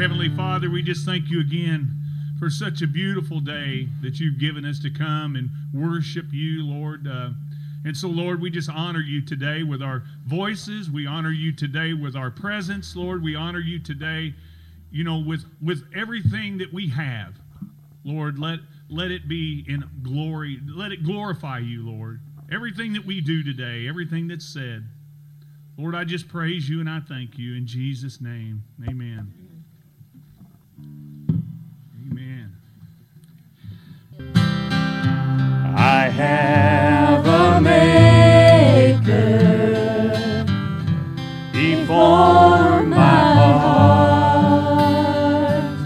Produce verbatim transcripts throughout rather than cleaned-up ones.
Heavenly Father, we just thank you again for such a beautiful day that you've given us to come and worship you, Lord. Uh, and so, Lord, we just honor you today with our voices. We honor you today with our presence, Lord. We honor you today, you know, with, with everything that we have. Lord, let, let it be in glory. Let it glorify you, Lord. Everything that we do today, everything that's said. Lord, I just praise you and I thank you in Jesus' name. Amen. Amen. I have a maker before my heart.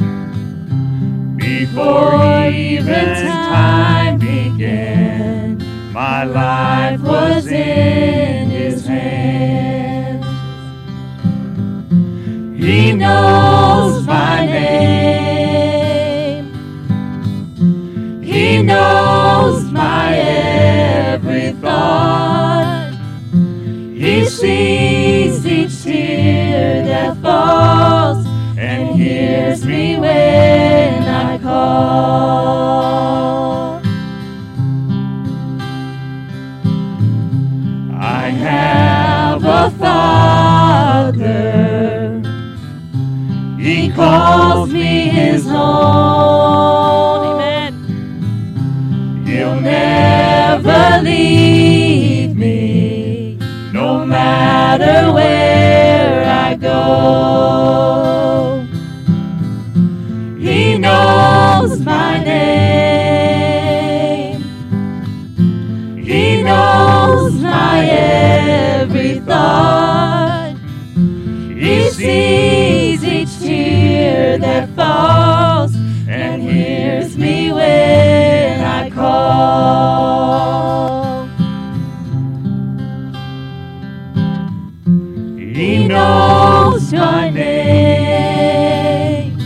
Before even time began, my life was in his hands. He knows my name. He knows my every thought. He sees each tear that falls and hears me when I call. I have a Father. He calls me his own. Amen. He'll never leave me, no matter where I go. He knows my name. He knows my every thought. He sees each tear that falls and hears me when I call. He knows my name.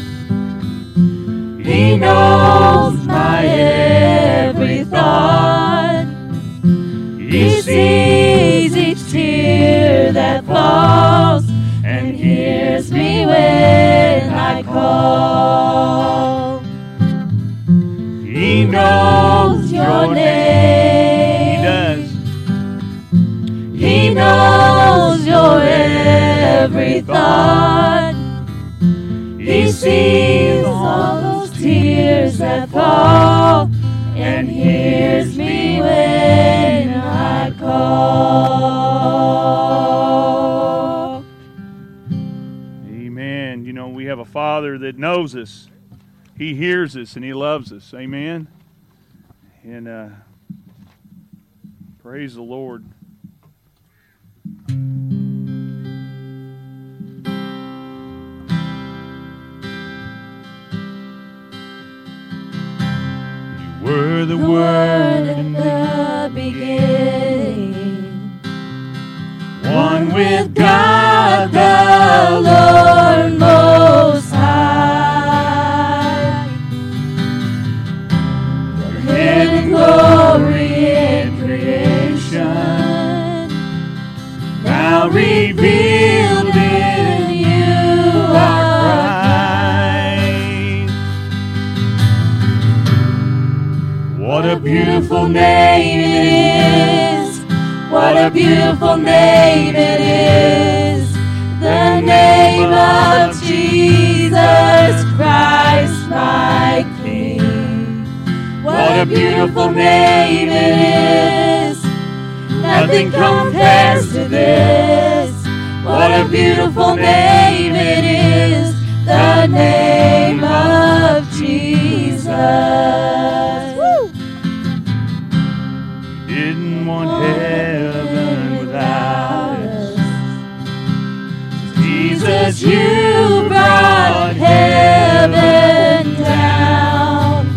He knows my every thought. He sees each tear that falls and hears me when I call. He knows your name. He does. He knows your every thought. He sees all those tears that fall and hears me when I call. Amen. You know, we have a Father that knows us. He hears us and He loves us. Amen. And uh, praise the Lord. You were the Word in the beginning, one with God the Lord Most High. Your hidden glory in creation, now revealed in you are Christ. What a beautiful name it is. What a beautiful name it is. The name of Jesus Christ, my King. What a beautiful name it is. Nothing compares to this. What a beautiful name it is. The name of Jesus. Woo! You didn't want heaven without us. Jesus, you brought heaven down.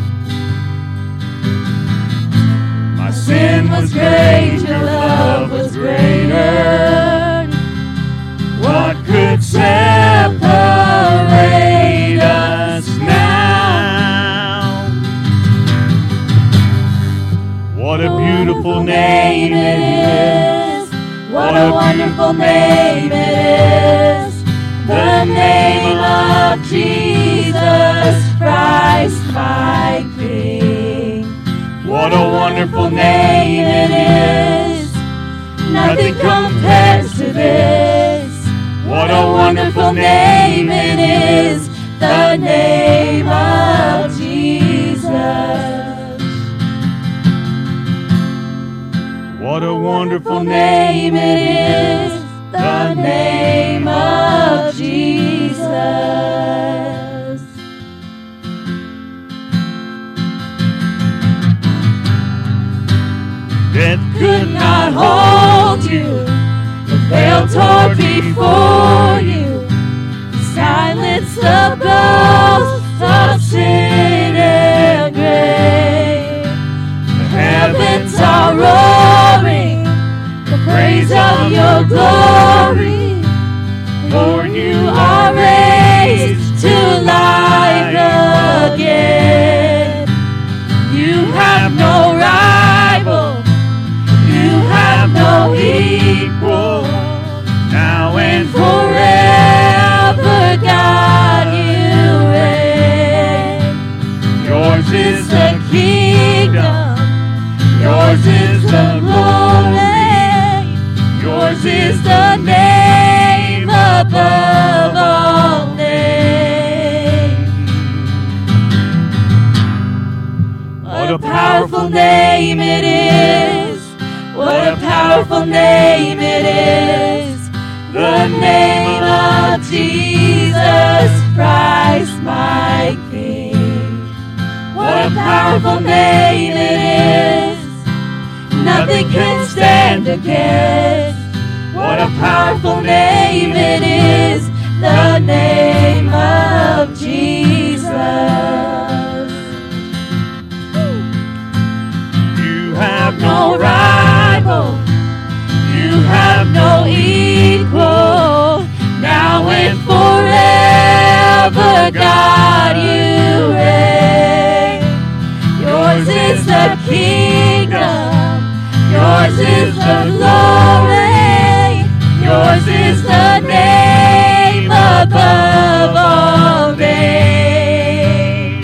My sin was great, your love was greater. What could separate What a wonderful name it is. Nothing compares to this. What a wonderful name it is. The name of Jesus. What a wonderful name it is. The name of Jesus. Death could not hold you. The veil tore before you. Silence the ghost of sin and grave. The heavens are roaring the praise of your glory. For you are raised to life again. You have no rival. You have no equal. Now and forever, God, you reign. Yours is the kingdom. Yours is the glory. Yours is the name above all names. What a powerful name it is. What a powerful name it is. The name of Jesus Christ, my King. What a powerful name it is. Nothing can stand against. What a powerful name it is. The name of Jesus. You have no rival. You have no equal. Now and forever, God, you reign. Yours is the kingdom. Yours is the glory. Yours is the name above all names.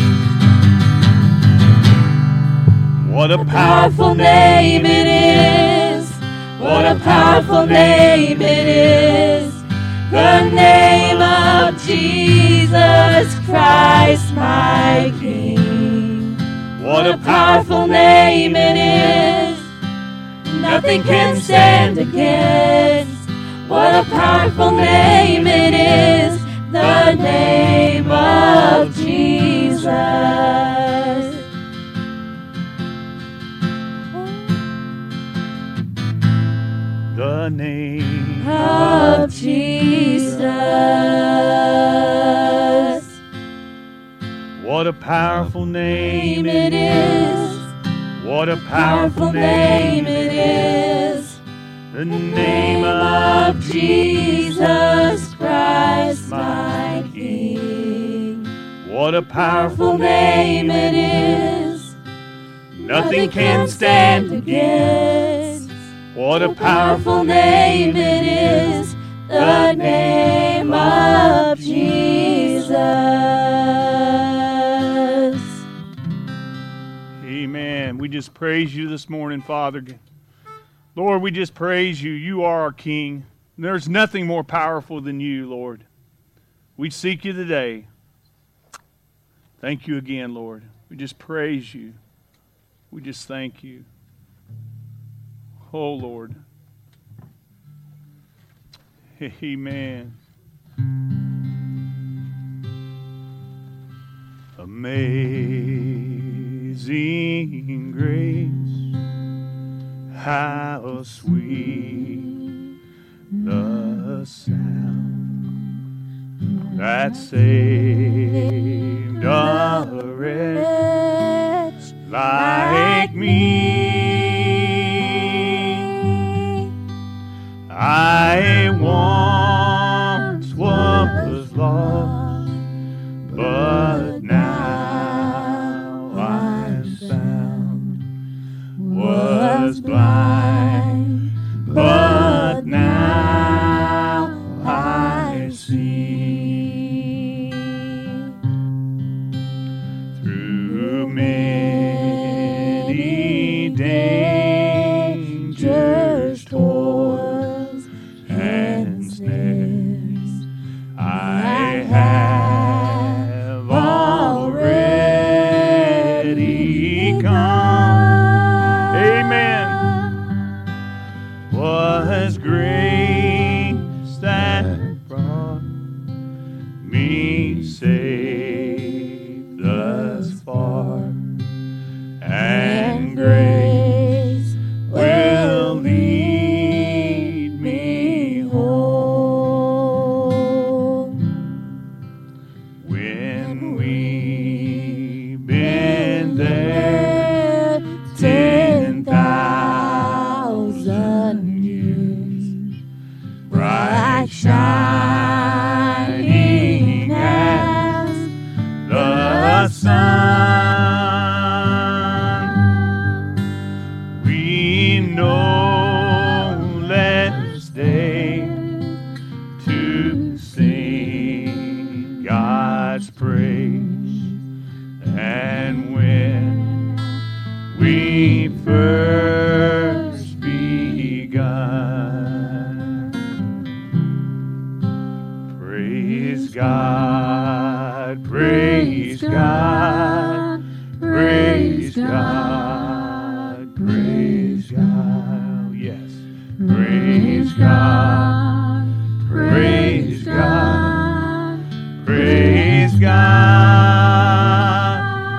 What a powerful name it is. What a powerful name it is. The name of Jesus Christ, my King. What a powerful name it is. Nothing can stand against. What a powerful name it is. The name of Jesus. The name of Jesus. What a powerful name it is. What a powerful name it is. The name of Jesus Christ, my King. What a powerful name it is. Nothing can stand against. What a powerful name it is. The name of Jesus. Amen. We just praise you this morning, Father. Lord, we just praise you. You are our King. There's nothing more powerful than you, Lord. We seek you today. Thank you again, Lord. We just praise you. We just thank you. Oh, Lord. Amen. Amazing grace, how sweet the sound that saved a wretch like me. I once was lost, but now I'm found. Was blind, but now I see. when we've been there ten thousand years, bright shining as the sun. We know less day to sing God's praise, and when we first begun, praise God, praise God, praise God, praise God, yes, praise God, praise God, praise God,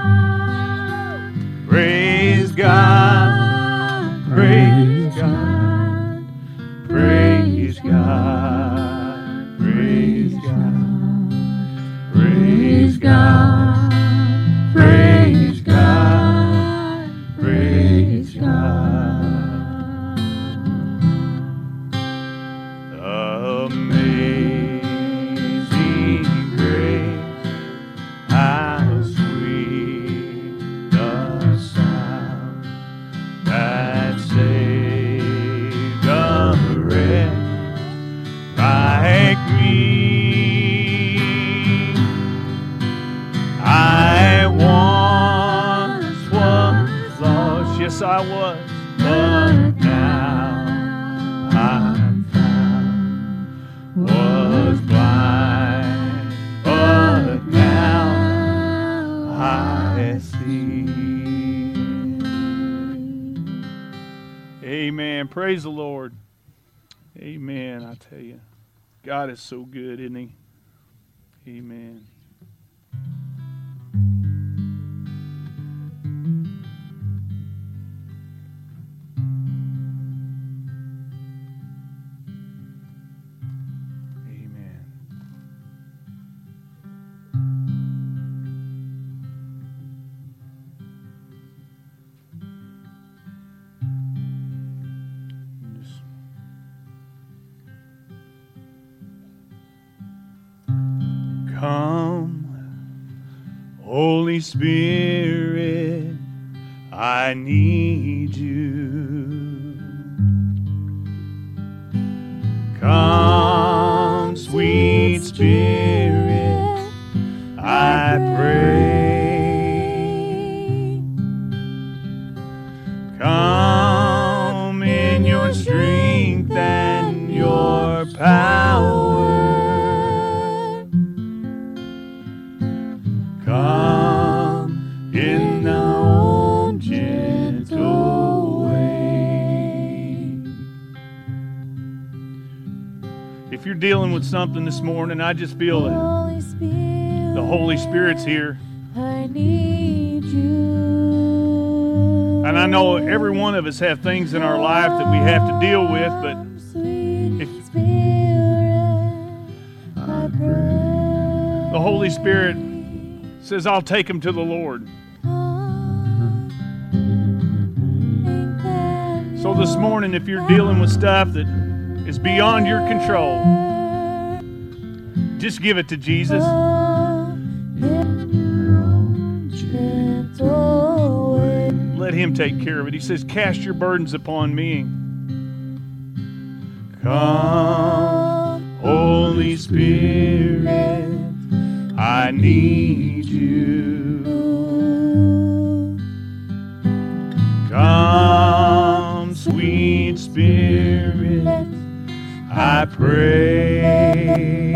praise God, praise God, praise God, praise God, praise God, praise God, praise God. Amazing grace, how sweet the sound that saved a wretch like me. I once was lost, yes I was, but now I'm found. Was blind, but now I see. Amen. Praise the Lord. Amen. I tell you, God is so good, isn't He? Amen. Amen. Just come, Holy Spirit, I need you. Come, sweet Spirit, I pray. Come in your strength and your power. Come in the own gentle way. If you're dealing with something this morning, I just feel that Holy Spirit, the Holy Spirit's here. I need you. And I know every one of us have things in our life that we have to deal with, but Sweet if Spirit, I pray. the Holy Spirit says, I'll take them to the Lord. So this morning, if you're dealing with stuff that is beyond your control, just give it to Jesus. Let Him take care of it. He says, cast your burdens upon me. Come, Holy Spirit, I need you. Come, sweet Spirit, I pray.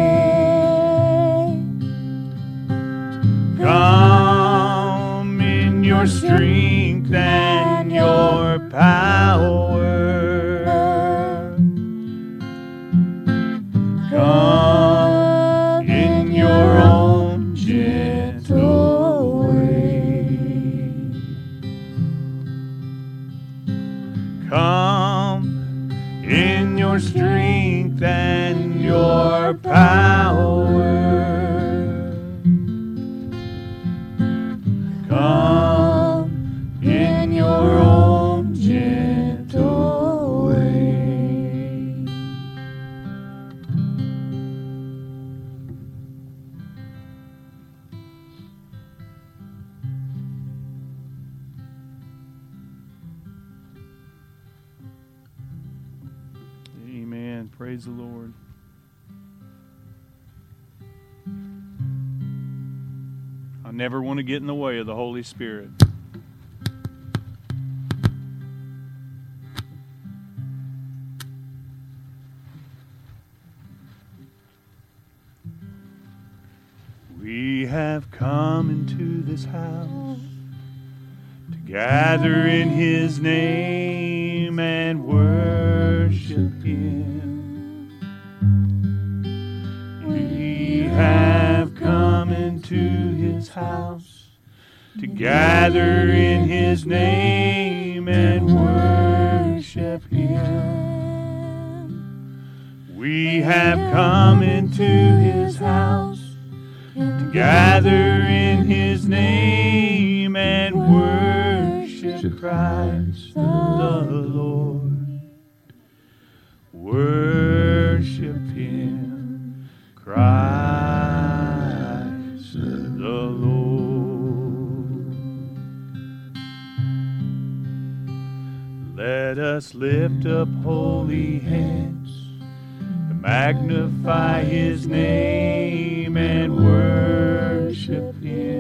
Come in your strength and your power. Come in your own gentle way. Come in your strength and your power. Come in your own gentle way. Amen. Praise the Lord. I never want to get in the way of the Holy Spirit. We have come into this house to gather in His name and worship Him. We have come into His house to gather in His name and worship Him. We have come into His house to gather in His name and worship Christ the Lord. Worship Him, Christ the Lord. Let us lift up holy hands to magnify His name and worship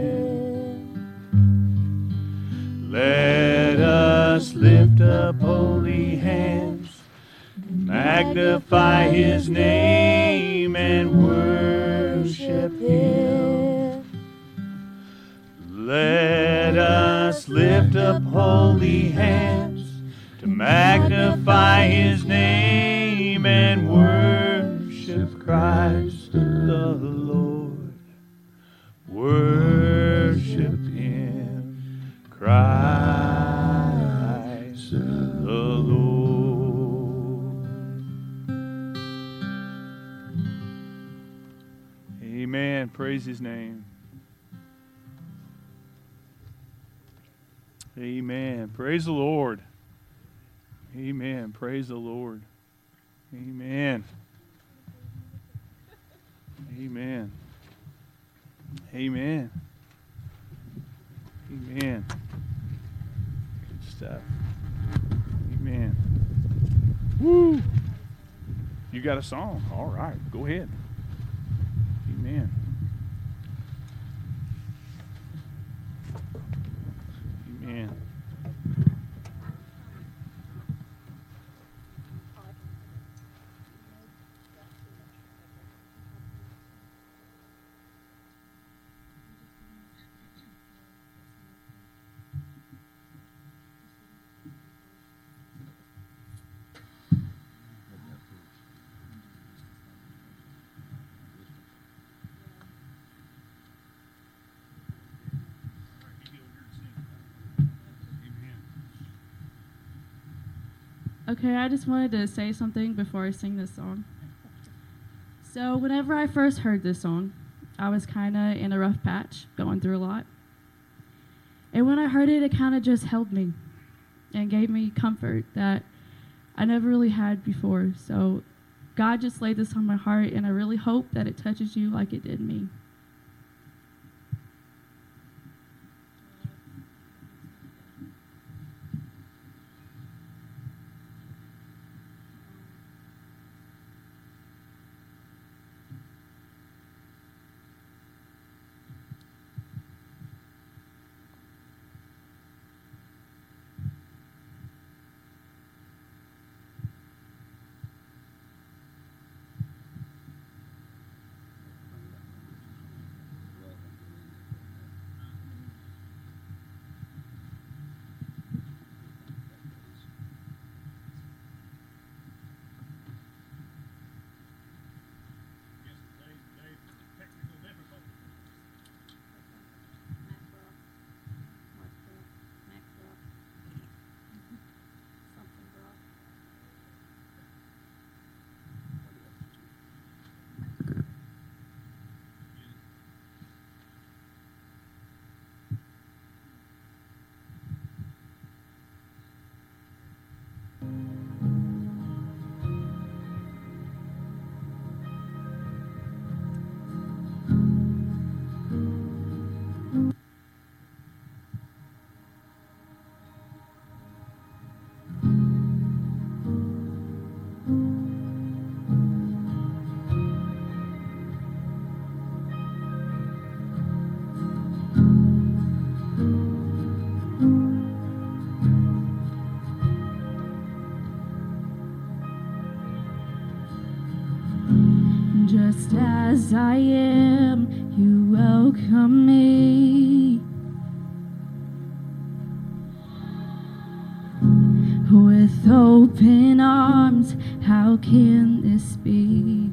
Him. Let us lift up holy hands to magnify His name and worship Him. Let us lift up holy hands to magnify His name and worship Christ the Lord. Worship Him, Christ the Lord. Amen. Praise His name. Amen. Praise the Lord. Amen. Praise the Lord. Amen. Amen. Amen. Amen. Good stuff. Amen. Woo! You got a song? All right. Go ahead. Amen. Amen. Okay, I just wanted to say something before I sing this song. So whenever I first heard this song, I was kind of in a rough patch, going through a lot. And when I heard it, it kind of just held me and gave me comfort that I never really had before. So God just laid this on my heart, and I really hope that it touches you like it did me. as I am, you welcome me. With open arms, how can this be?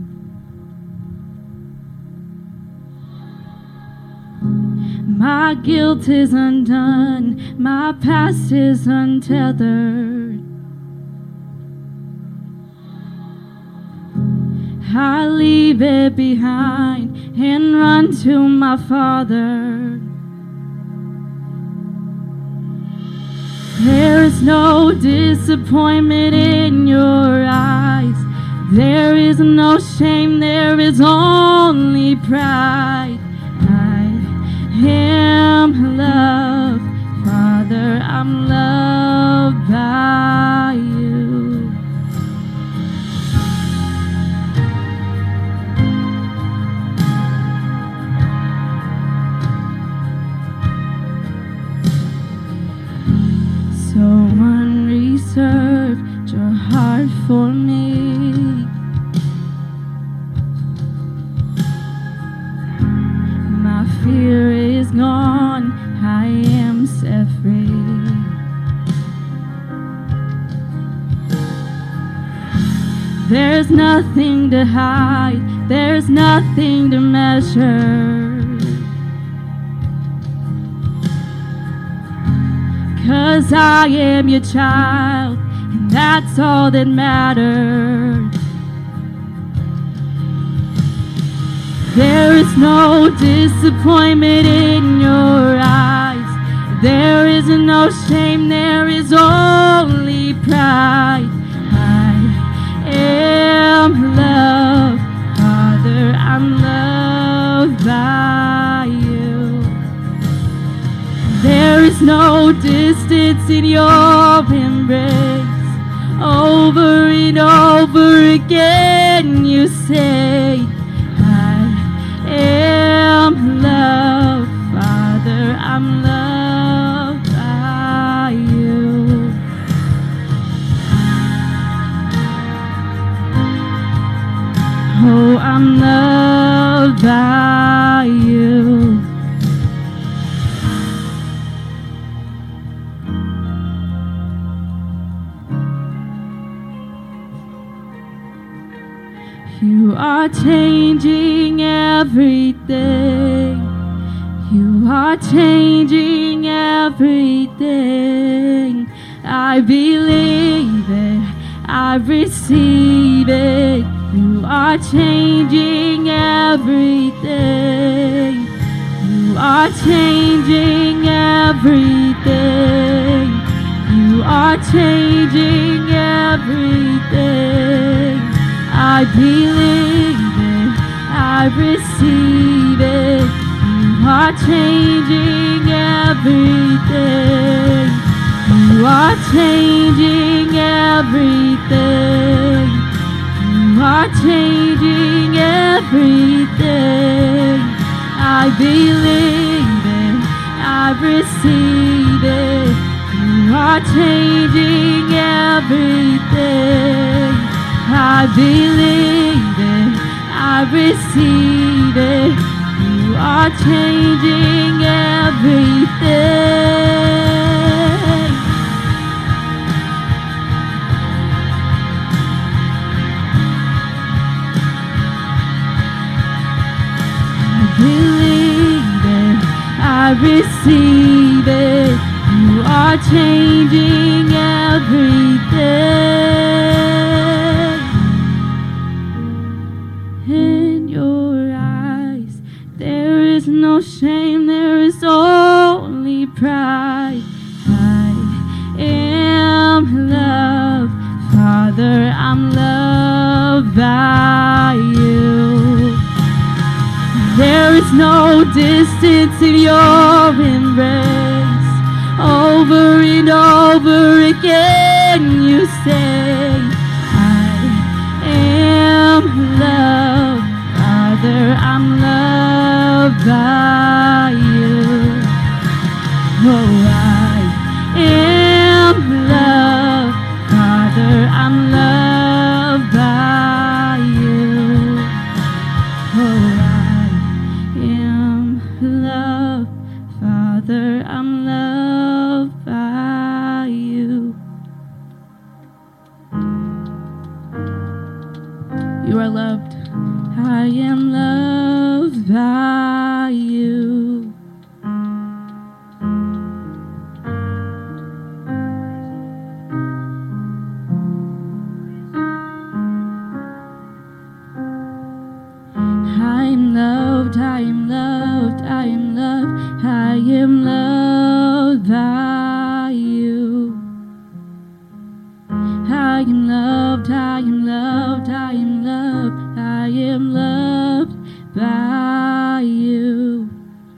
My guilt is undone, my past is untethered. I leave it behind and run to my Father. There is no disappointment in your eyes. There is no shame, there is only pride. I am loved, Father, I'm loved by you. So unreserved, your heart for me. My fear is gone, I am set free. There's nothing to hide, there's nothing to measure. 'Cause I am your child, and that's all that matters. There is no disappointment in your eyes. There is no shame, there is only pride. I am loved, Father, I'm loved by you. There is no distance in your embrace. Over and over again you say, I am loved, Father, I'm loved by you. Oh, I'm loved by you. You are changing everything. You are changing everything. I believe it. I receive it. You are changing everything. You are changing everything. You are changing everything. I believe it, I receive it. You are changing everything. You are changing everything. You are changing everything. I believe it, I receive it. You are changing everything. I believe it, I receive it. You are changing everything. I believe it, I receive it. You are changing everything. In your eyes, there is no shame, there is only pride. I am loved, Father, I'm loved by you. There is no distance in your embrace. Over and over again you say, I am loved, Father, I'm loved by you. Oh, I am loved, Father, I'm loved by you. Oh, I Father, I'm loved by you. You are loved. I am loved by you. I am loved, I am loved, I am loved, I am loved by you. I am loved, I am loved, I am loved, I am loved by you.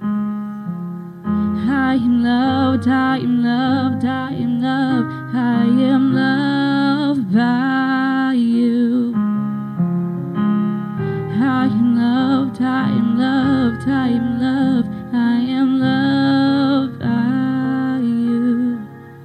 I am loved, I am loved, I am loved, I am loved by you. I am loved, I am loved, I am loved, I am loved by you.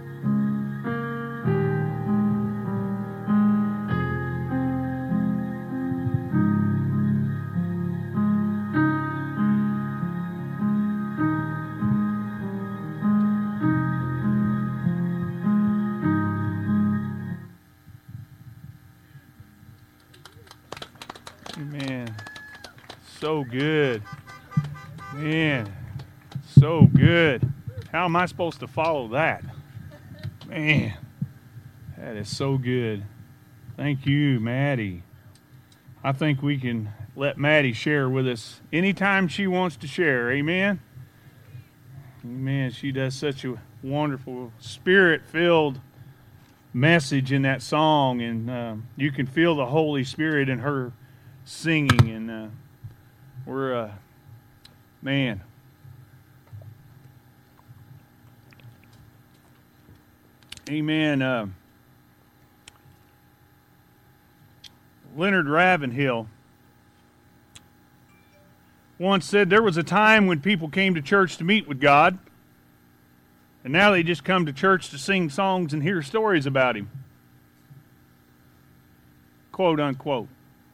Amen. So good. Man, so good. How am I supposed to follow that? Man, that is so good. Thank you, Maddie. I think we can let Maddie share with us anytime she wants to share. Amen? Amen. She does such a wonderful, spirit-filled message in that song, and uh, you can feel the Holy Spirit in her singing, and uh, we're, uh, man. Amen. Uh, Leonard Ravenhill once said there was a time when people came to church to meet with God, and now they just come to church to sing songs and hear stories about Him. Quote, unquote.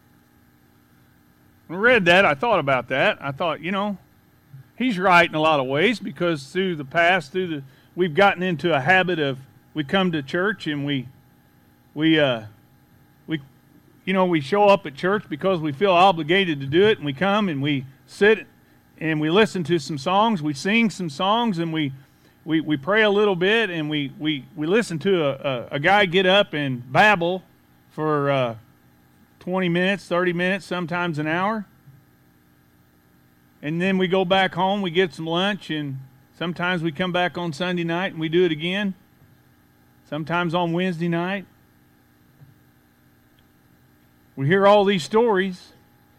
When I read that, I thought about that. I thought, you know, he's right in a lot of ways, because through the past, through the, we've gotten into a habit of, we come to church and we, we, uh, we, you know, we show up at church because we feel obligated to do it, and we come and we sit and we listen to some songs, we sing some songs, and we, we, we pray a little bit, and we, we, we listen to a, a, a guy get up and babble for uh, twenty minutes, thirty minutes, sometimes an hour. And then we go back home, we get some lunch, and sometimes we come back on Sunday night and we do it again. Sometimes on Wednesday night. We hear all these stories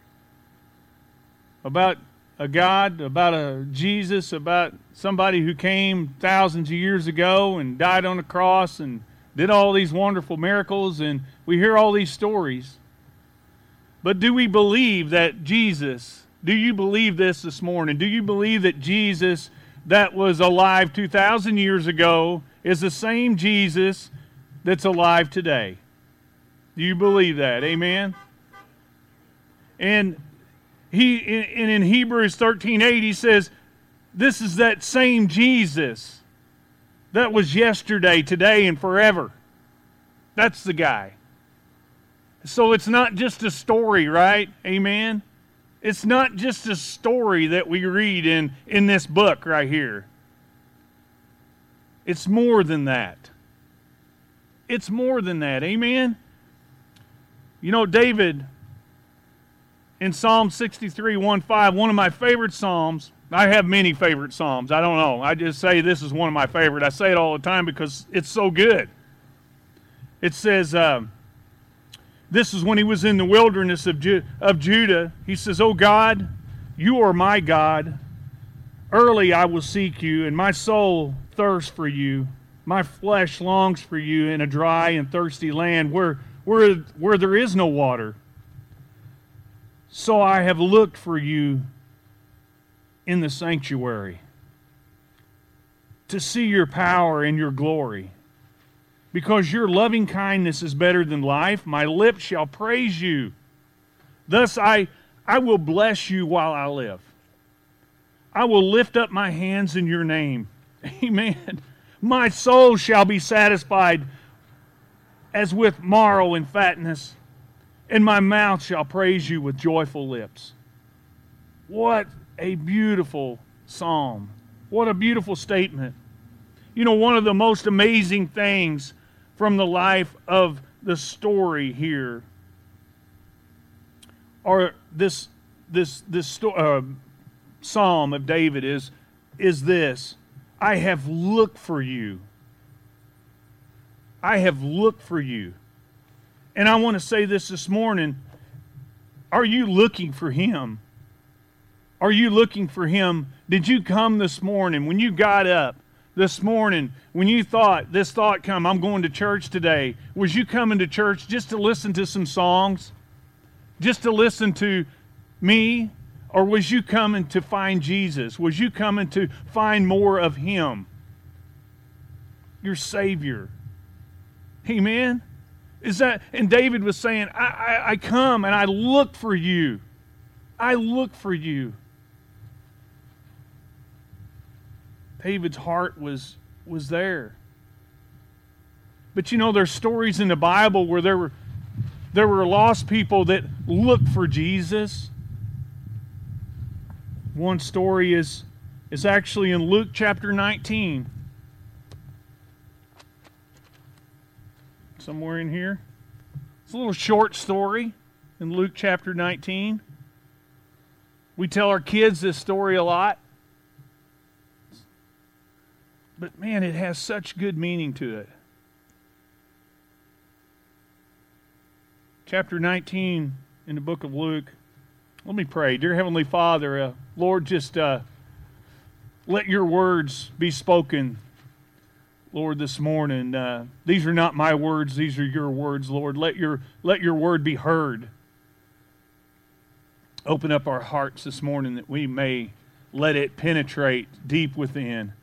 about a God, about a Jesus, about somebody who came thousands of years ago and died on the cross and did all these wonderful miracles, and we hear all these stories. But do we believe that Jesus, do you believe this this morning? Do you believe that Jesus that was alive two thousand years ago is the same Jesus that's alive today? Do you believe that? Amen? And he, in, in Hebrews thirteen eight, he says, this is that same Jesus that was yesterday, today, and forever. That's the guy. So it's not just a story, right? Amen? It's not just a story that we read in, in this book right here. It's more than that. It's more than that. Amen? You know, David, in Psalm sixty-three, one five, one of my favorite Psalms. I have many favorite Psalms. I don't know. I just say this is one of my favorite. I say it all the time because it's so good. It says, uh, this is when he was in the wilderness of, Ju- of Judah. He says, "O God, you are my God. Early I will seek you, and my soul thirsts for you. My flesh longs for you in a dry and thirsty land where, where, where there is no water. So I have looked for you in the sanctuary to see your power and your glory. Because your loving kindness is better than life, my lips shall praise you. Thus I, I will bless you while I live. I will lift up my hands in your name. Amen. My soul shall be satisfied as with marrow and fatness, and my mouth shall praise you with joyful lips. What a beautiful psalm. What a beautiful statement. You know, one of the most amazing things from the life of the story here, or this this this sto- uh, psalm of David is is this: I have looked for you. I have looked for you. And I want to say this this morning. Are you looking for Him? Are you looking for Him? Did you come this morning, when you got up this morning, when you thought, this thought come, I'm going to church today, was you coming to church just to listen to some songs? Just to listen to me? Or was you coming to find Jesus? Was you coming to find more of Him? Your Savior. Amen? Is that, and David was saying, I, I, I come and I look for you. I look for you. David's heart was, was there. But you know, there's stories in the Bible where there were, there were lost people that looked for Jesus. One story is, is actually in Luke chapter nineteen. Somewhere in here. It's a little short story in Luke chapter nineteen. We tell our kids this story a lot. But man, it has such good meaning to it. Chapter nineteen in the book of Luke. Let me pray. Dear Heavenly Father, uh, Lord, just uh, let your words be spoken, Lord, this morning. Uh, these are not my words, these are your words, Lord. Let your, let your word be heard. Open up our hearts this morning that we may let it penetrate deep within,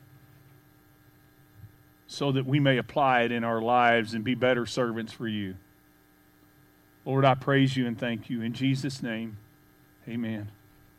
so that we may apply it in our lives and be better servants for you. Lord, I praise you and thank you. In Jesus' name, amen.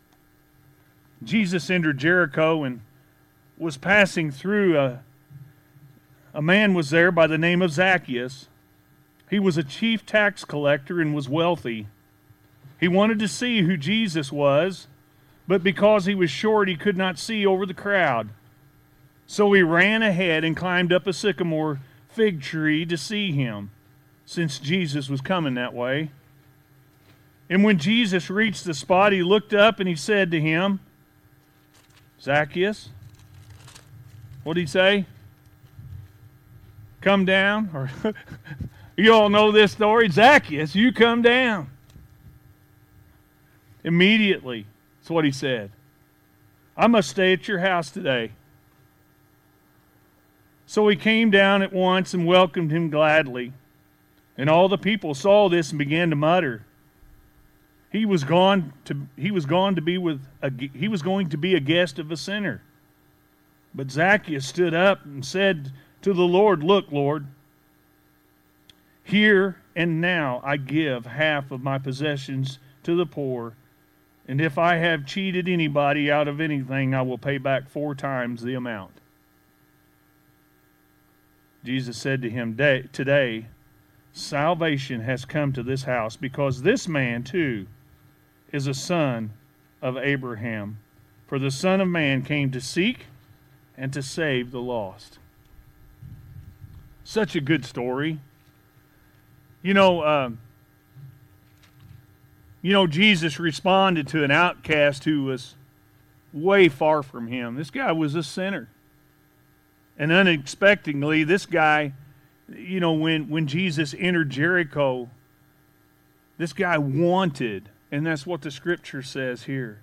Jesus entered Jericho and was passing through. A, a man was there by the name of Zacchaeus. He was a chief tax collector and was wealthy. He wanted to see who Jesus was, but because he was short, he could not see over the crowd. So he ran ahead and climbed up a sycamore fig tree to see him, since Jesus was coming that way. And when Jesus reached the spot, he looked up and he said to him, Zacchaeus, what did he say? Come down. Or you all know this story. Zacchaeus, you come down. Immediately, that's what he said. I must stay at your house today. So he came down at once and welcomed him gladly. And all the people saw this and began to mutter. He was gone to he was gone to be with a, he was going to be a guest of a sinner. But Zacchaeus stood up and said to the Lord, Look, Lord, here and now I give half of my possessions to the poor, and if I have cheated anybody out of anything, I will pay back four times the amount. Jesus said to him, Today, salvation has come to this house, because this man, too, is a son of Abraham. For the Son of Man came to seek and to save the lost. Such a good story. You know, uh, you know, Jesus responded to an outcast who was way far from him. This guy was a sinner. And unexpectedly, this guy, you know, when, when Jesus entered Jericho, this guy wanted, and that's what the Scripture says here.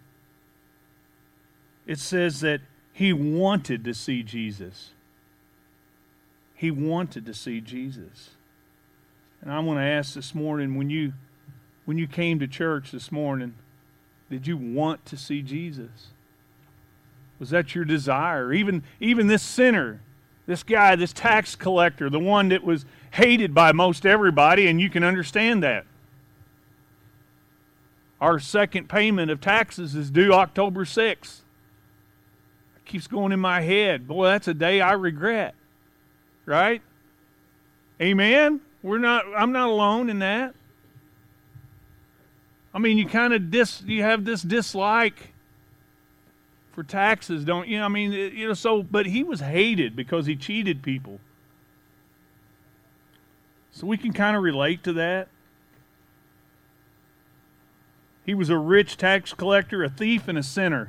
It says that he wanted to see Jesus. He wanted to see Jesus. And I want to ask this morning, when you, when you came to church this morning, did you want to see Jesus? Was that your desire? Even, even this sinner, this guy, this tax collector, the one that was hated by most everybody, and you can understand that. Our second payment of taxes is due October sixth. keeps going in my head. Boy, that's a day I regret. Right? Amen? We're not, I'm not alone in that. I mean, you kind of dis, you have this dislike for taxes, don't you? I mean, you know, so, but he was hated because he cheated people. So we can kind of relate to that. He was a rich tax collector, a thief, and a sinner.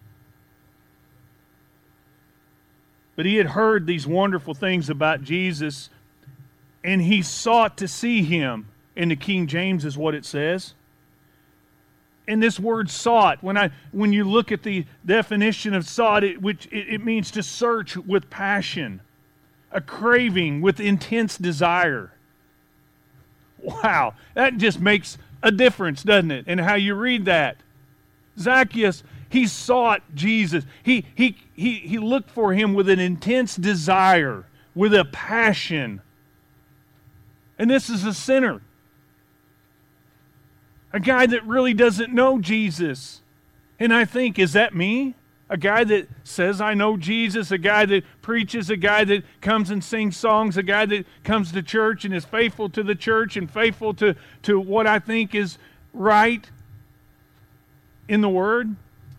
But he had heard these wonderful things about Jesus, and he sought to see him. In the King James is what it says. And this word sought, when I when you look at the definition of sought, it, which it, it means to search with passion, a craving with intense desire. Wow, that just makes a difference, doesn't it, in how you read that? Zacchaeus, he sought Jesus. He, he, he, he looked for him with an intense desire, with a passion. And this is a sinner. A guy that really doesn't know Jesus. And I think, is that me? A guy that says I know Jesus, a guy that preaches, a guy that comes and sings songs, a guy that comes to church and is faithful to the church and faithful to, to what I think is right in the Word?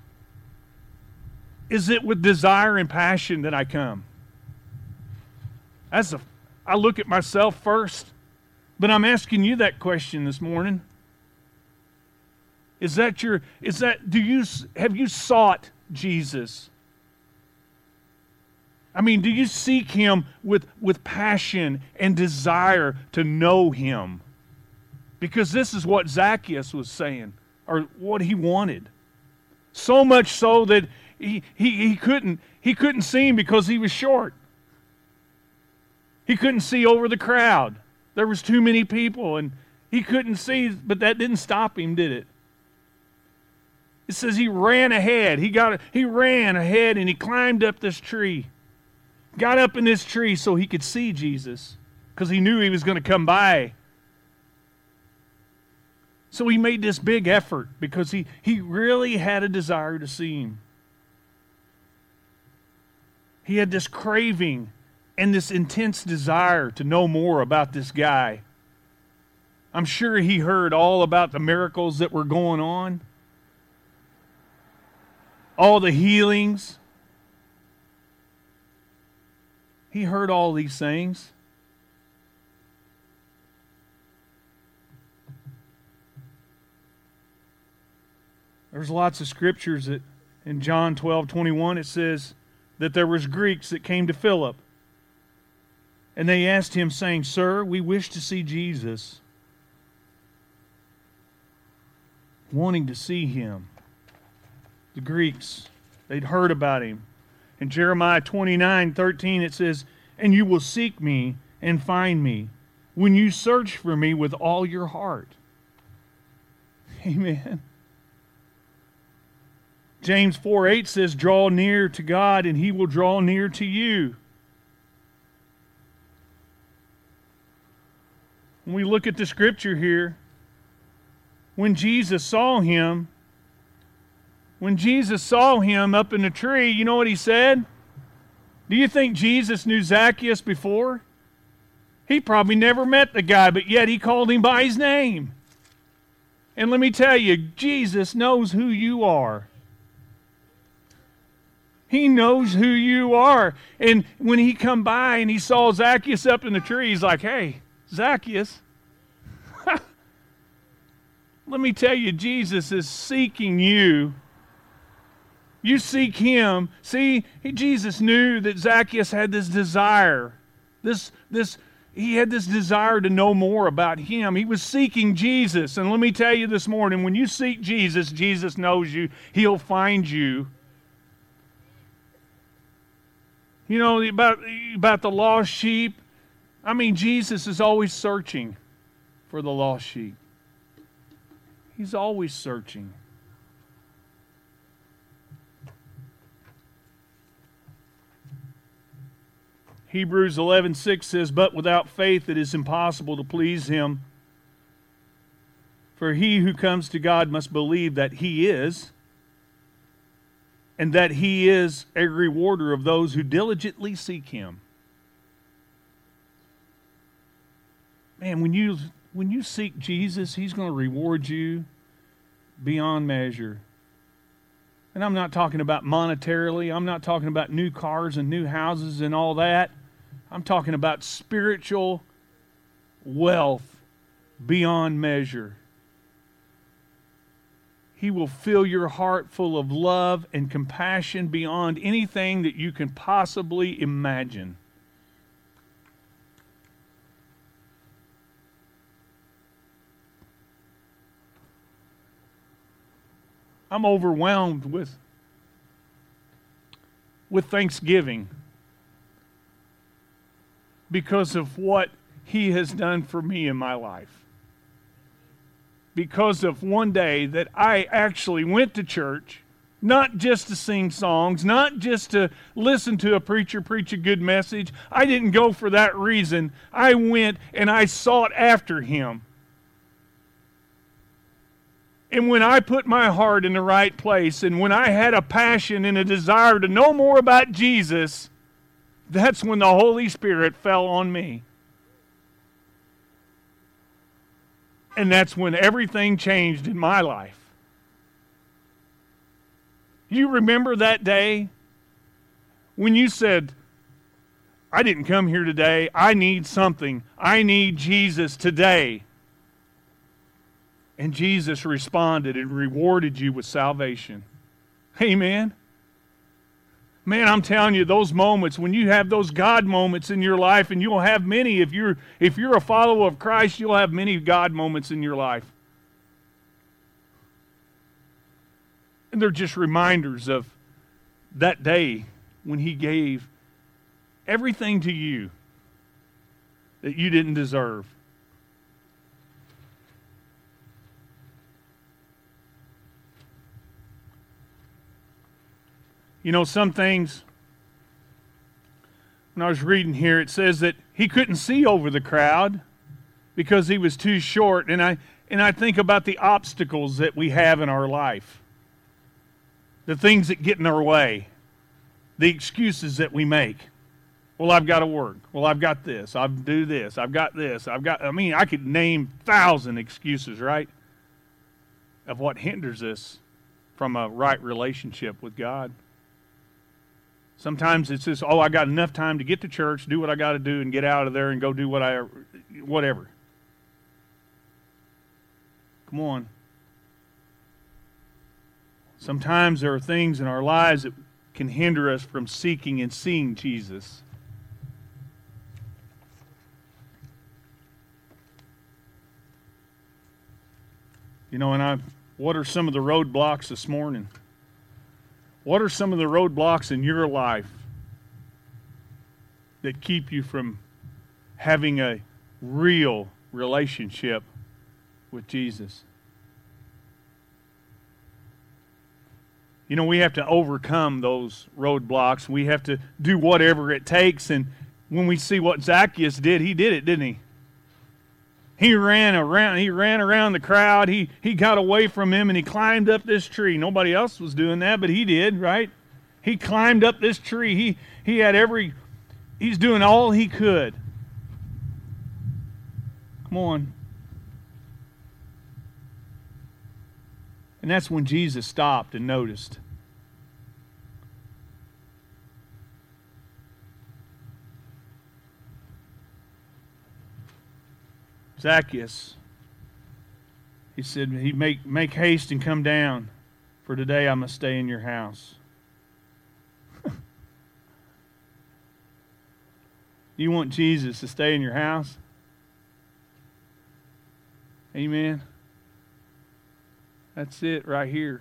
Is it with desire and passion that I come? As a, I look at myself first, but I'm asking you that question this morning. Is that your, is that, do you, have you sought Jesus? I mean, do you seek Him with, with passion and desire to know Him? Because this is what Zacchaeus was saying, or what he wanted. So much so that he, he, he couldn't, he couldn't see Him because he was short. He couldn't see over the crowd. There was too many people, and he couldn't see, but that didn't stop him, did it? It says he ran ahead. He got he ran ahead and he climbed up this tree. Got up in this tree so he could see Jesus, because he knew he was going to come by. So he made this big effort because he, he really had a desire to see Him. He had this craving and this intense desire to know more about this guy. I'm sure he heard all about the miracles that were going on. All the healings. He heard all these things. There's lots of scriptures that in John twelve twenty-one it says that there was Greeks that came to Philip. And they asked him, saying, "Sir, we wish to see Jesus." Wanting to see Him. The Greeks, they'd heard about Him. In Jeremiah twenty-nine thirteen it says, "And you will seek me and find me when you search for me with all your heart." Amen. James four eight says, "Draw near to God and He will draw near to you." When we look at the scripture here, when Jesus saw Him, When Jesus saw him up in the tree, you know what He said? Do you think Jesus knew Zacchaeus before? He probably never met the guy, but yet He called him by his name. And let me tell you, Jesus knows who you are. He knows who you are. And when He come by and He saw Zacchaeus up in the tree, He's like, "Hey, Zacchaeus." Let me tell you, Jesus is seeking you. You seek Him. See, he, Jesus knew that Zacchaeus had this desire. This, this, he had this desire to know more about Him. He was seeking Jesus. And let me tell you this morning, when you seek Jesus, Jesus knows you. He'll find you. You know, about, about the lost sheep. I mean, Jesus is always searching for the lost sheep. He's always searching. Hebrews eleven six says, "But without faith it is impossible to please Him. For he who comes to God must believe that He is, and that He is a rewarder of those who diligently seek Him. Man, when you when you seek Jesus, He's going to reward you beyond measure. And I'm not talking about monetarily. I'm not talking about new cars and new houses and all that. I'm talking about spiritual wealth beyond measure. He will fill your heart full of love and compassion beyond anything that you can possibly imagine. I'm overwhelmed with, with thanksgiving because of what He has done for me in my life. Because of one day that I actually went to church, not just to sing songs, not just to listen to a preacher preach a good message. I didn't go for that reason. I went and I sought after Him. And when I put my heart in the right place, and when I had a passion and a desire to know more about Jesus, that's when the Holy Spirit fell on me. And that's when everything changed in my life. You remember that day when you said, I didn't come here today. I need something. I need Jesus today. And Jesus responded and rewarded you with salvation. Amen. Man, I'm telling you, those moments, when you have those God moments in your life, and you'll have many, if you're if you're a follower of Christ, you'll have many God moments in your life. And they're just reminders of that day when He gave everything to you that you didn't deserve. You know, some things, when I was reading here, it says that He couldn't see over the crowd because He was too short. And I, and I think about the obstacles that we have in our life, the things that get in our way, the excuses that we make. Well, I've got to work. Well, I've got this. I do this. I've got this. I've got, I mean, I could name a thousand excuses, right, of what hinders us from a right relationship with God. Sometimes it's just, oh, I got enough time to get to church, do what I got to do, and get out of there and go do what I, whatever. Come on. Sometimes there are things in our lives that can hinder us from seeking and seeing Jesus. You know, and I, what are some of the roadblocks this morning? What are some of the roadblocks in your life that keep you from having a real relationship with Jesus? You know, we have to overcome those roadblocks. We have to do whatever it takes. And when we see what Zacchaeus did, he did it, didn't he? He ran around, he ran around the crowd. He, he got away from him and he climbed up this tree. Nobody else was doing that, but he did, right? He climbed up this tree. He, he had every, he's doing all he could. Come on. And that's when Jesus stopped and noticed. Zacchaeus, he said, he make, make haste and come down, for today I must stay in your house. You want Jesus to stay in your house? Amen. That's it right here.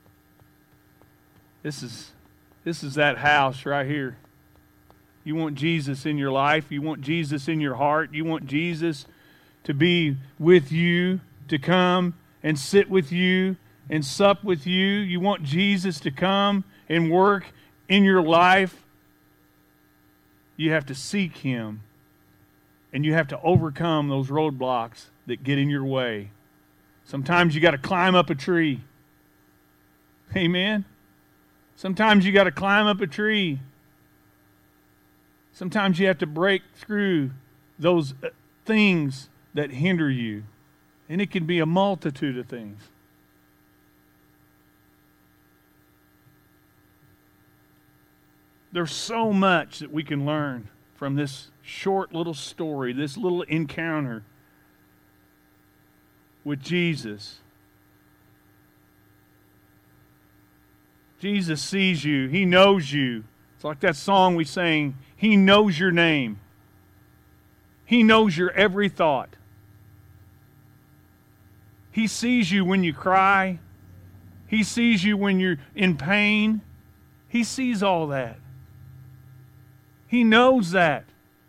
This is, this is that house right here. You want Jesus in your life. You want Jesus in your heart. You want Jesus to be with you, to come and sit with you and sup with you. You want Jesus to come and work in your life. You have to seek Him. And you have to overcome those roadblocks that get in your way. Sometimes you got to climb up a tree. Amen. Sometimes you got to climb up a tree. Sometimes you have to break through those things that hinder you. And it can be a multitude of things. There's so much that we can learn from this short little story, this little encounter with Jesus. Jesus sees you. He knows you. It's like that song we sang, He knows your name. He knows your every thought. He sees you when you cry. He sees you when you're in pain. He sees all that. He knows that.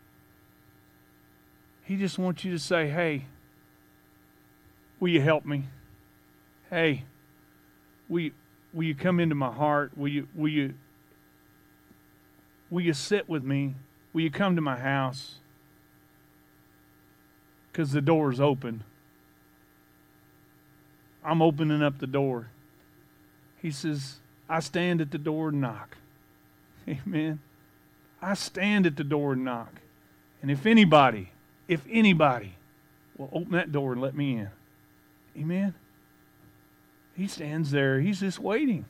He just wants you to say, hey, will you help me? Hey, will you, will you come into my heart? Will you, will you, will you sit with me? Will you come to my house? Because the door's open. I'm opening up the door. He says, I stand at the door and knock. Amen. I stand at the door and knock. And if anybody, if anybody will open that door and let me in. Amen. He stands there. He's just waiting.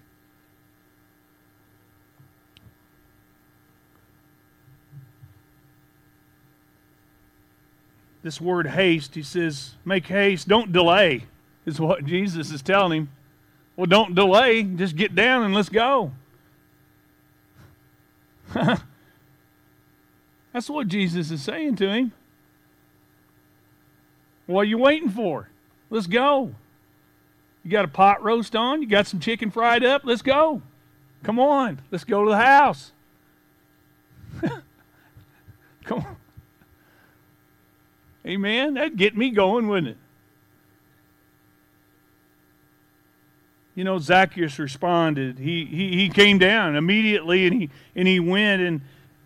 This word haste, he says, make haste, don't delay, is what Jesus is telling him. Well, don't delay, just get down and let's go. That's what Jesus is saying to him. What are you waiting for? Let's go. You got a pot roast on? You got some chicken fried up? Let's go. Come on. Let's go to the house. Come on. Amen. That'd get me going, wouldn't it? You know, Zacchaeus responded. He he he came down immediately and he and he went and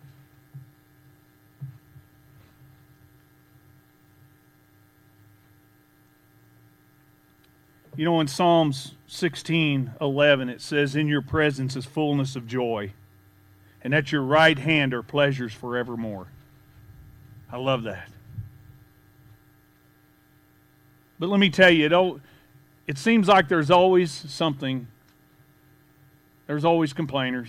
you know, in Psalms sixteen eleven it says, in your presence is fullness of joy, and at your right hand are pleasures forevermore. I love that. But let me tell you, it, it seems like there's always something. There's always complainers.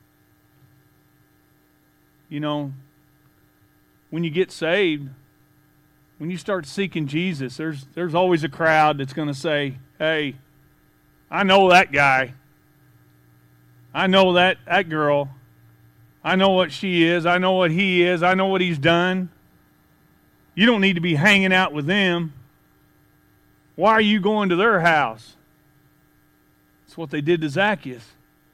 You know, when you get saved, when you start seeking Jesus, there's there's always a crowd that's going to say, hey, I know that guy. I know that, that girl. I know what she is. I know what he is. I know what he's done. You don't need to be hanging out with them. Why are you going to their house? That's what they did to Zacchaeus.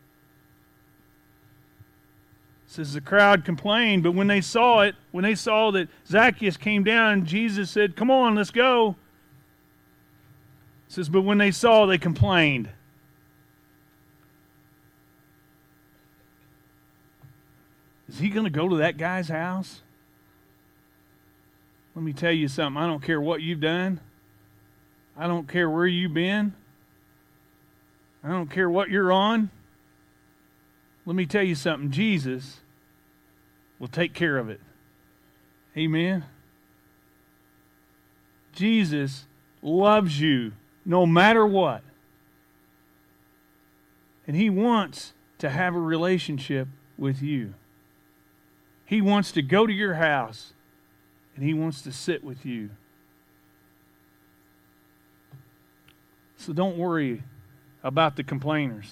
It says the crowd complained, but when they saw it, when they saw that Zacchaeus came down, Jesus said, come on, let's go. It says, but when they saw, they complained. Is he going to go to that guy's house? Let me tell you something. I don't care what you've done. I don't care where you've been. I don't care what you're on. Let me tell you something. Jesus will take care of it. Amen. Jesus loves you no matter what. And he wants to have a relationship with you. He wants to go to your house and he wants to sit with you. So don't worry about the complainers.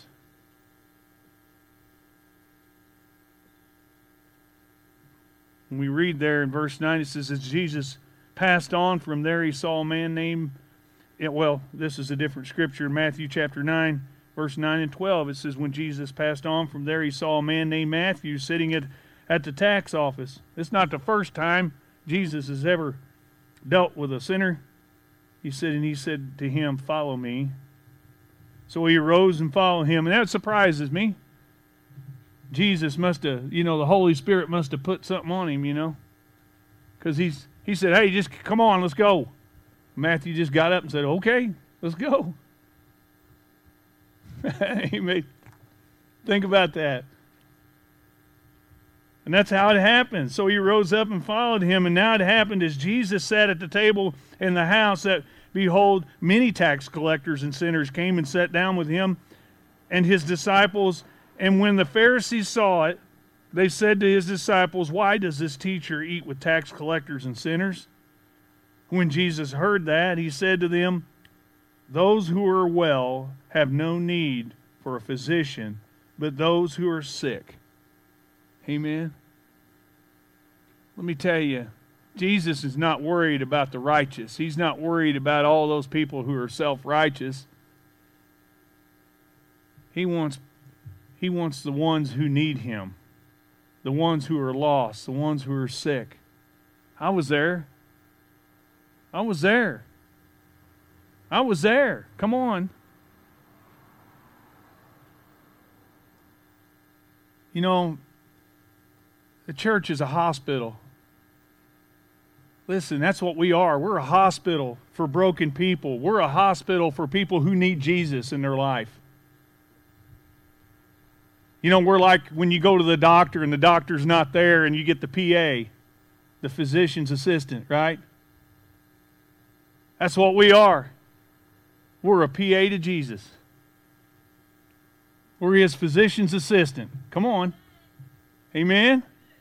When we read there in verse nine, it says, as Jesus passed on from there, he saw a man named, well, this is a different scripture, Matthew chapter nine, verse nine and twelve. It says, when Jesus passed on from there, he saw a man named Matthew sitting at, at the tax office. It's not the first time Jesus has ever dealt with a sinner. He said, and he said to him, follow me. So he arose and followed him. And that surprises me. Jesus must have, you know, the Holy Spirit must have put something on him, you know. Because he's he said, hey, just come on, let's go. Matthew just got up and said, okay, let's go. Amen. Think about that. And that's how it happened. So he rose up and followed him. And now it happened as Jesus sat at the table in the house that, behold, many tax collectors and sinners came and sat down with him and his disciples. And when the Pharisees saw it, they said to his disciples, why does this teacher eat with tax collectors and sinners? When Jesus heard that, he said to them, those who are well have no need for a physician, but those who are sick. Amen. Let me tell you, Jesus is not worried about the righteous. He's not worried about all those people who are self-righteous. He wants, he wants the ones who need him, the ones who are lost, the ones who are sick. I was there. I was there. I was there. Come on. You know, the church is a hospital. Listen, that's what we are. We're a hospital for broken people. We're a hospital for people who need Jesus in their life. You know, we're like when you go to the doctor and the doctor's not there and you get the P A, the physician's assistant, right? That's what we are. We're a P A to Jesus. We're his physician's assistant. Come on. Amen?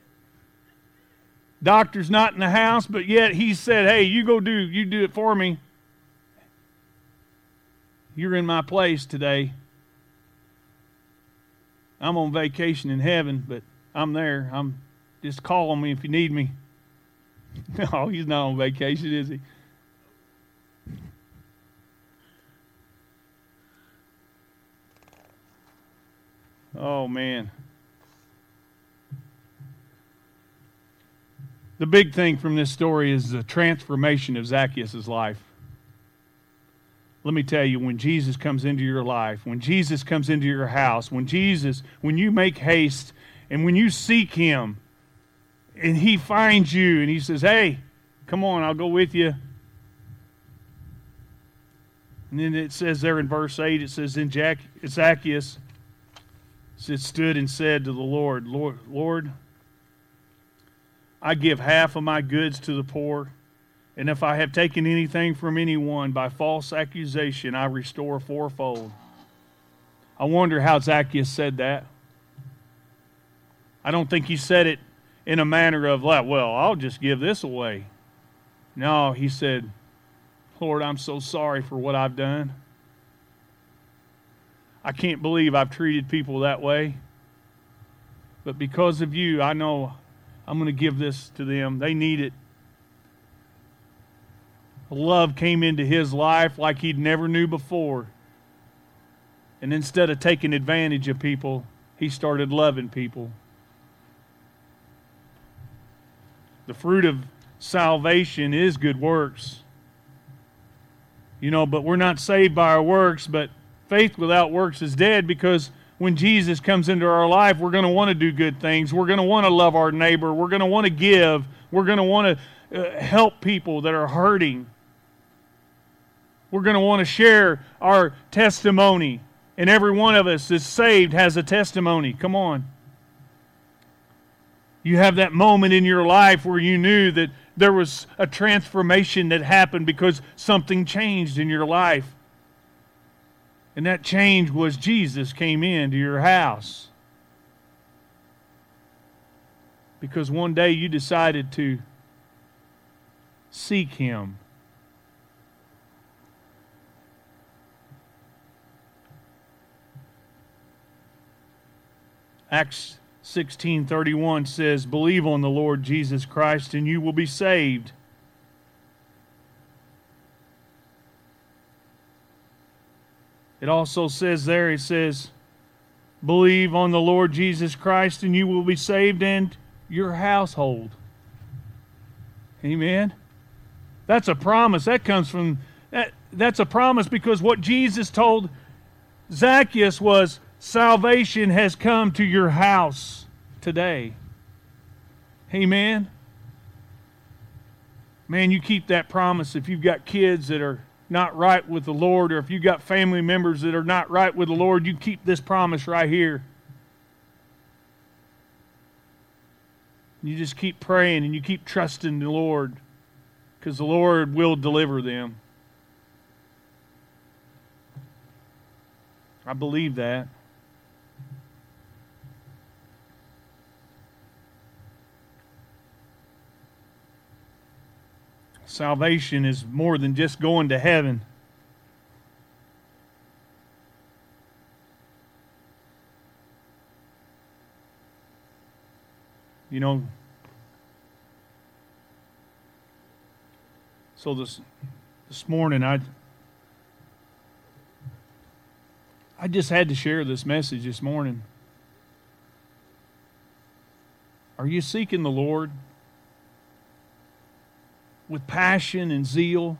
Doctor's not in the house, but yet he said, hey, you go do, you do it for me. You're in my place today. I'm on vacation in heaven, but I'm there. I'm just call on me if you need me. No, he's not on vacation, is he? Oh, man. The big thing from this story is the transformation of Zacchaeus' life. Let me tell you, when Jesus comes into your life, when Jesus comes into your house, when Jesus, when you make haste and when you seek him and he finds you and he says, hey, come on, I'll go with you. And then it says there in verse eight, it says, then Zacchaeus stood and said to the Lord, Lord, Lord, I give half of my goods to the poor, and if I have taken anything from anyone by false accusation, I restore fourfold. I wonder how Zacchaeus said that. I don't think he said it in a manner of, like, well, I'll just give this away. No, he said, Lord, I'm so sorry for what I've done. I can't believe I've treated people that way. But because of you, I know I'm going to give this to them. They need it. Love came into his life like he'd never knew before. And instead of taking advantage of people, he started loving people. The fruit of salvation is good works. You know, but we're not saved by our works, but faith without works is dead, because when Jesus comes into our life, we're going to want to do good things. We're going to want to love our neighbor. We're going to want to give. We're going to want to uh, help people that are hurting. We're going to want to share our testimony. And every one of us that's saved has a testimony. Come on. You have that moment in your life where you knew that there was a transformation that happened because something changed in your life. And that change was Jesus came into your house. Because one day you decided to seek him. Acts sixteen thirty-one says, believe on the Lord Jesus Christ and you will be saved. It also says there, it says, believe on the Lord Jesus Christ and you will be saved and your household. Amen? That's a promise. That comes from, that, that's a promise because what Jesus told Zacchaeus was, salvation has come to your house today. Amen? Man, you keep that promise if you've got kids that are not right with the Lord, or if you've got family members that are not right with the Lord, you keep this promise right here. You just keep praying and you keep trusting the Lord, because the Lord will deliver them. I believe that. Salvation is more than just going to heaven. You know, so this this morning I I just had to share this message this morning. Are you seeking the Lord with passion and zeal?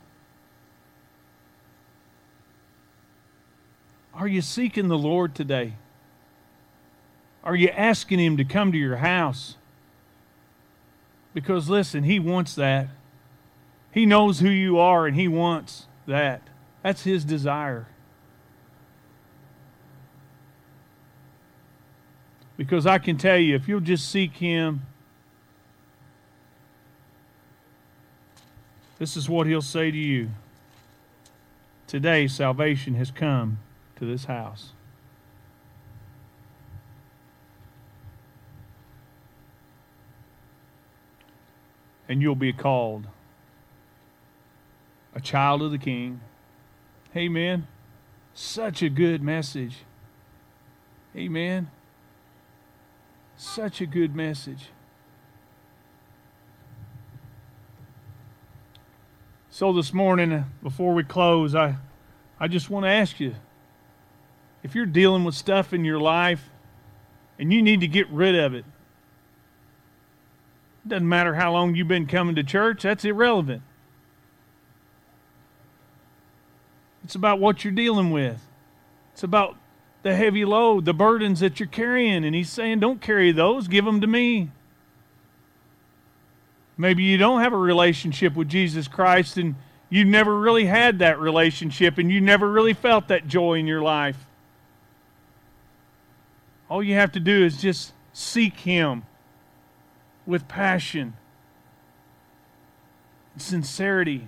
Are you seeking the Lord today? Are you asking Him to come to your house? Because listen, He wants that. He knows who you are and He wants that. That's His desire. Because I can tell you, if you'll just seek Him, this is what He'll say to you. Today, salvation has come to this house. And you'll be called a child of the King. Amen. Such a good message. Amen. Such a good message. So this morning, before we close, I, I just want to ask you, if you're dealing with stuff in your life and you need to get rid of it, it doesn't matter how long you've been coming to church, that's irrelevant. It's about what you're dealing with. It's about the heavy load, the burdens that you're carrying. And He's saying, don't carry those, give them to me. Maybe you don't have a relationship with Jesus Christ and you never really had that relationship and you never really felt that joy in your life. All you have to do is just seek Him with passion, sincerity.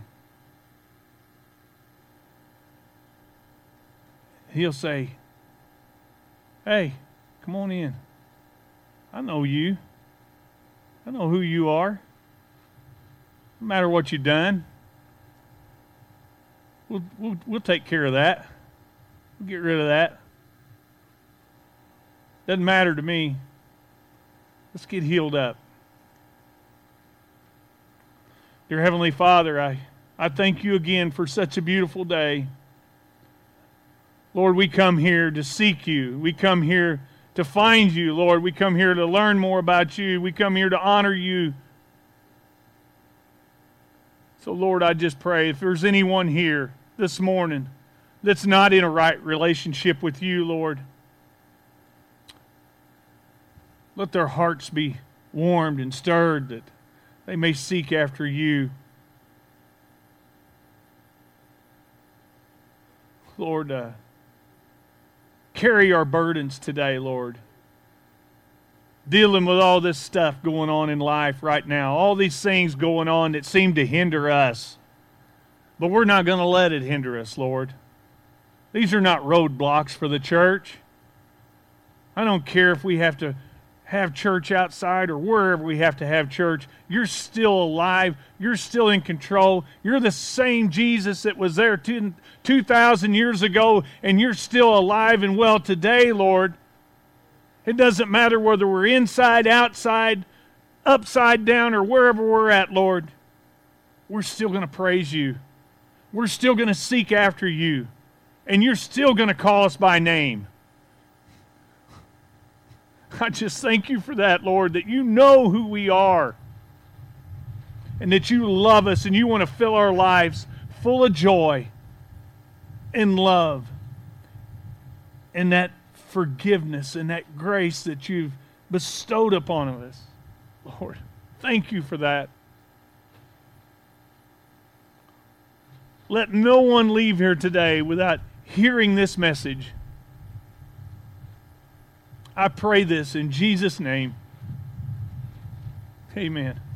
He'll say, hey, come on in. I know you. I know who you are. No matter what you've done, we'll, we'll, we'll take care of that. We'll get rid of that. Doesn't matter to me. Let's get healed up. Dear Heavenly Father, I, I thank You again for such a beautiful day. Lord, we come here to seek You. We come here to find You, Lord. We come here to learn more about You. We come here to honor You. So, Lord, I just pray if there's anyone here this morning that's not in a right relationship with You, Lord, let their hearts be warmed and stirred that they may seek after You. Lord, uh, carry our burdens today, Lord. Dealing with all this stuff going on in life right now. All these things going on that seem to hinder us. But we're not going to let it hinder us, Lord. These are not roadblocks for the church. I don't care if we have to have church outside or wherever we have to have church. You're still alive. You're still in control. You're the same Jesus that was there two thousand years ago, and you're still alive and well today, Lord. It doesn't matter whether we're inside, outside, upside down, or wherever we're at, Lord. We're still going to praise You. We're still going to seek after You. And You're still going to call us by name. I just thank You for that, Lord, that You know who we are. And that You love us and You want to fill our lives full of joy and love. And that forgiveness and that grace that You've bestowed upon us. Lord, thank You for that. Let no one leave here today without hearing this message. I pray this in Jesus' name. Amen.